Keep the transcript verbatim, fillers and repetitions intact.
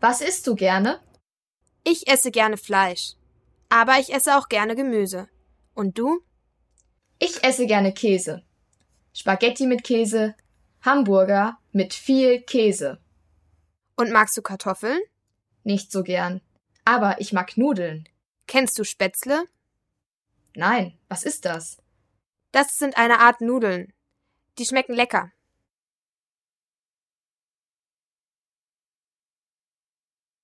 Was isst du gerne? Ich esse gerne Fleisch, aber ich esse auch gerne Gemüse. Und du? Ich esse gerne Käse. Spaghetti mit Käse, Hamburger mit viel Käse. Und magst du Kartoffeln? Nicht so gern. Aber ich mag Nudeln. Kennst du Spätzle? Nein, was ist das? Das sind eine Art Nudeln. Die schmecken lecker.